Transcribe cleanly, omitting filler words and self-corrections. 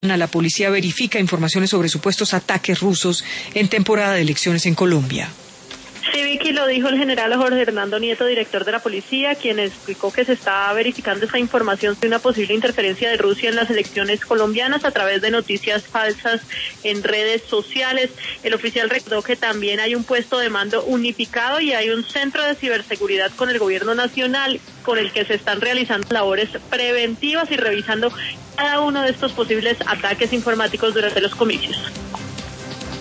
La policía verifica informaciones sobre supuestos ataques rusos en temporada de elecciones en Colombia. Sí, Vicky, lo dijo el general Jorge Hernando Nieto, director de la policía, quien explicó que se está verificando esta información de una posible interferencia de Rusia en las elecciones colombianas a través de noticias falsas en redes sociales. El oficial recordó que también hay un puesto de mando unificado y hay un centro de ciberseguridad con el gobierno nacional con el que se están realizando labores preventivas y revisando cada uno de estos posibles ataques informáticos durante los comicios.